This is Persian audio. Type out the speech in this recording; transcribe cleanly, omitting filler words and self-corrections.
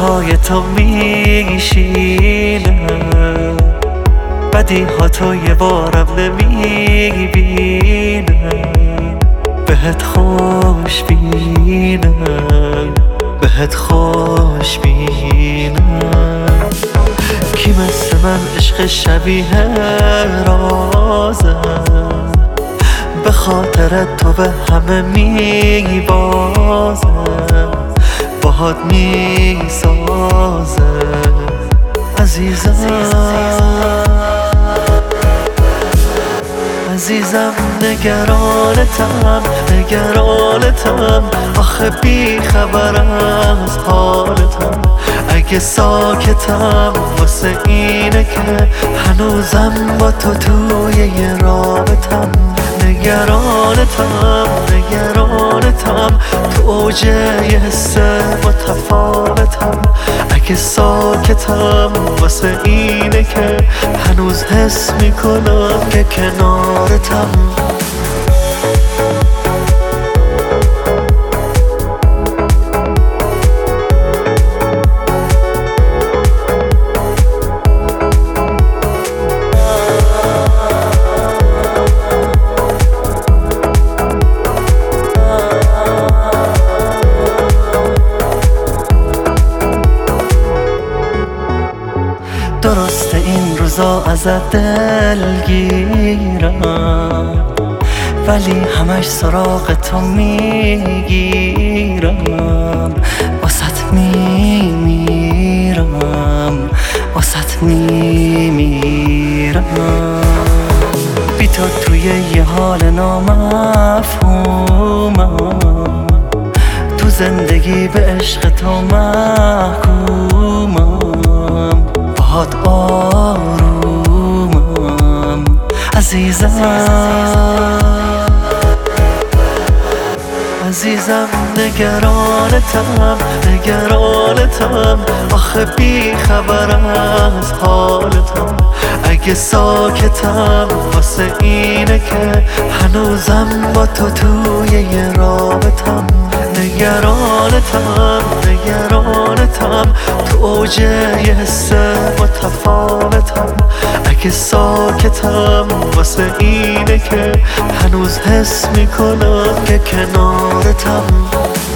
پای تو میشینم، بدیهاتو یه بارم نمیبینم، بهت خوش بینم، بهت خوش بینم. کی مثل من عشق شبیه رازم، به خاطر تو به همه میبازم، باهات میسازم عزیزم. عزیزم نگرانتم، نگرانتم، آخه بی خبرم از حالتم. اگه ساکتم واسه اینه که هنوزم با تو توی یه رابطم. نگرانتم، نگرانتم، تو اوج یه حس متفاوتم. اگه ساکتم واسه اینه که هنوز حس میکنم که کنارتم. درسته این روزا ازت دلگیرم، ولی همش سراغ تو میگیرم. واسط میمیرم، واسط میمیرم. بی تو توی یه حال نامفهومم، تو زندگی به عشق تو محکومم، باهات آرومم عزیزم. عزیزم نگرانتم، نگرانتم، آخه بی خبرم از حالتم. اگه ساکتم واسه اینه که هنوزم با تو توی یه رابطم. نگرانتم، نگرانتم، تو اوج یه حس متفاوتم. اگه ساکتم واسه اینه که هنوز حس میکنم که کنارتم.